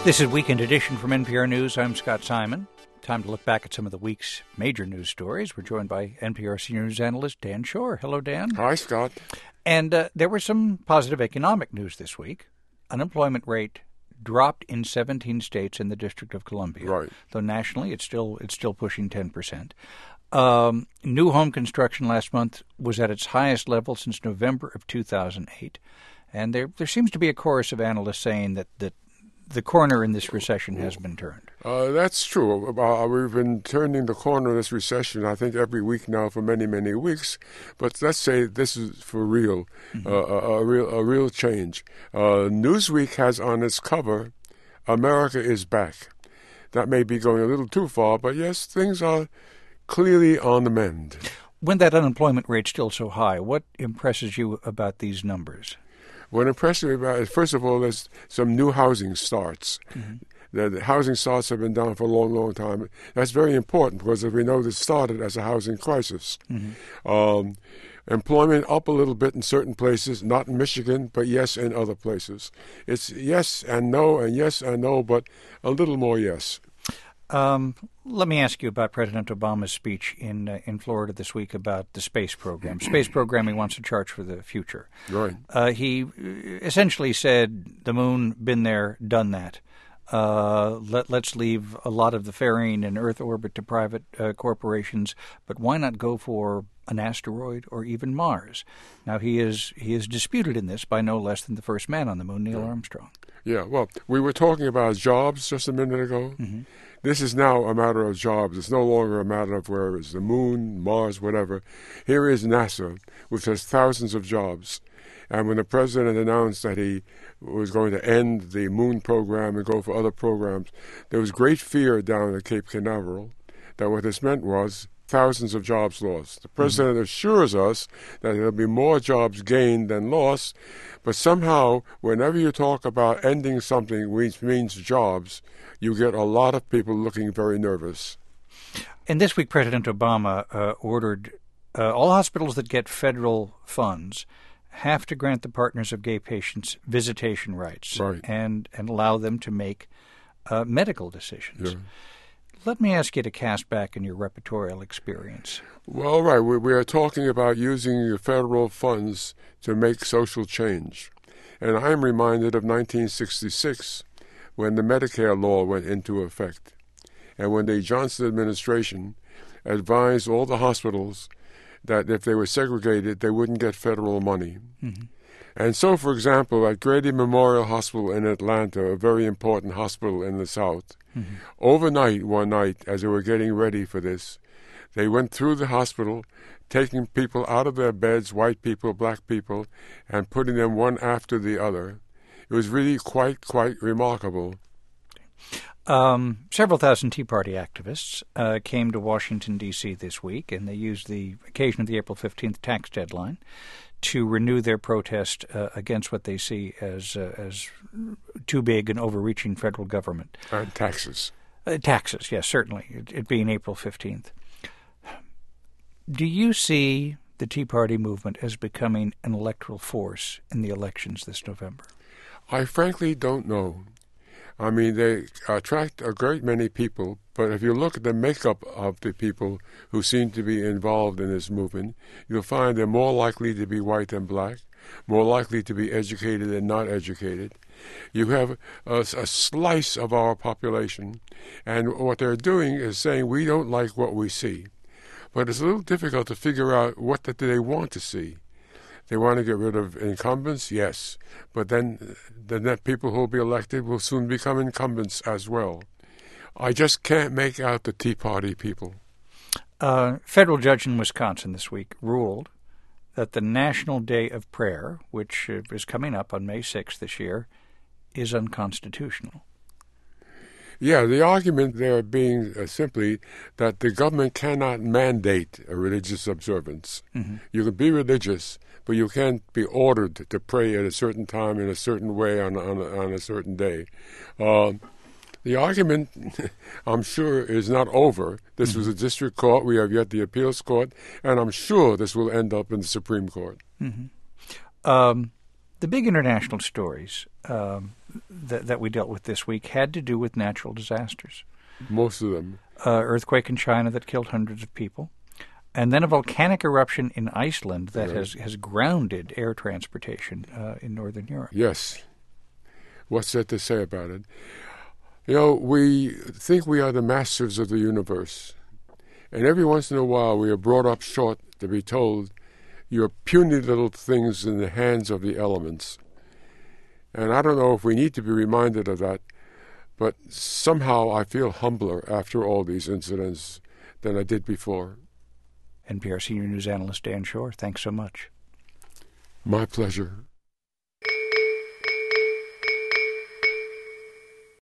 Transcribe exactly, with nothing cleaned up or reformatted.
This is Weekend Edition from N P R News. I'm Scott Simon. Time to look back at some of the week's major news stories. We're joined by N P R senior news analyst Dan Shore. Hello, Dan. Hi, Scott. And uh, there was some positive economic news this week. Unemployment rate dropped in seventeen states in the District of Columbia. Right. Though nationally, it's still it's still pushing ten percent. Um, new home construction last month was at its highest level since November of two thousand eight. And there there seems to be a chorus of analysts saying that, that the corner in this recession has been turned. Uh, that's true. Uh, we've been turning the corner of this recession, I think, every week now for many, many weeks. But let's say this is for real, mm-hmm. uh, a, a real, a real change. Uh, Newsweek has on its cover, "America is back." That may be going a little too far, but yes, things are clearly on the mend. When that unemployment rate's still so high, what impresses you about these numbers? What impresses me about it, first of all, there's some new housing starts. Mm-hmm. The, the housing starts have been down for a long, long time. That's very important because, as we know, this started as a housing crisis. Mm-hmm. Um, employment up a little bit in certain places, not in Michigan, but yes, in other places. It's yes and no and yes and no, but a little more yes. Um, let me ask you about President Obama's speech in uh, in Florida this week about the space program. Space program he wants to charge for the future. Right. Uh, he essentially said the moon, been there, done that. Uh, let, let's leave a lot of the ferrying in Earth orbit to private uh, corporations, but why not go for an asteroid or even Mars? Now, he is he is disputed in this by no less than the first man on the moon, Neil yeah. Armstrong. Yeah, well, we were talking about jobs just a minute ago. Mm-hmm. This is now a matter of jobs. It's no longer a matter of where it's the moon, Mars, whatever. Here is NASA, which has thousands of jobs. And when the president announced that he was going to end the moon program and go for other programs, there was great fear down at Cape Canaveral that what this meant was thousands of jobs lost. The president mm-hmm. assures us that there will be more jobs gained than lost, but somehow, whenever you talk about ending something which means jobs, you get a lot of people looking very nervous. And this week, President Obama uh, ordered uh, all hospitals that get federal funds have to grant the partners of gay patients visitation rights right. and, and allow them to make uh, medical decisions. Yeah. Let me ask you to cast back in your repertorial experience. Well, right. We, we are talking about using the federal funds to make social change. And I am reminded of nineteen sixty-six when the Medicare law went into effect and when the Johnson administration advised all the hospitals that if they were segregated, they wouldn't get federal money. Mm-hmm. And so, for example, at Grady Memorial Hospital in Atlanta, a very important hospital in the South, mm-hmm. overnight one night, as they were getting ready for this, they went through the hospital, taking people out of their beds, white people, black people, and putting them one after the other. It was really quite, quite remarkable. Um, several thousand Tea Party activists uh, came to Washington, D C this week, and they used the occasion of the April fifteenth tax deadline to renew their protest uh, against what they see as uh, as too big and overreaching federal government. And taxes. Uh, taxes, yes, certainly, it, it being April fifteenth. Do you see the Tea Party movement as becoming an electoral force in the elections this November? I frankly don't know. I mean, they attract a great many people, but if you look at the makeup of the people who seem to be involved in this movement, you'll find they're more likely to be white than black, more likely to be educated than not educated. You have a, a slice of our population, and what they're doing is saying we don't like what we see. But it's a little difficult to figure out what do they want to see. They want to get rid of incumbents, yes, but then the net people who will be elected will soon become incumbents as well. I just can't make out the Tea Party people. A federal judge in Wisconsin this week ruled that the National Day of Prayer, which is coming up on May sixth this year, is unconstitutional. Yeah, the argument there being uh, simply that the government cannot mandate a religious observance. Mm-hmm. You can be religious, but you can't be ordered to pray at a certain time in a certain way on on, on a certain day. Uh, the argument, I'm sure, is not over. This mm-hmm. was a district court. We have yet the appeals court, and I'm sure this will end up in the Supreme Court. Mm-hmm. Um, The big international stories um, that, that we dealt with this week had to do with natural disasters. Most of them. Uh, earthquake in China that killed hundreds of people. And then a volcanic eruption in Iceland that Right. has, has grounded air transportation uh, in Northern Europe. Yes. What's there to say about it? You know, we think we are the masters of the universe. And every once in a while we are brought up short to be told, you're puny little things in the hands of the elements. And I don't know if we need to be reminded of that, but somehow I feel humbler after all these incidents than I did before. N P R Senior News Analyst Dan Shore, thanks so much. My pleasure.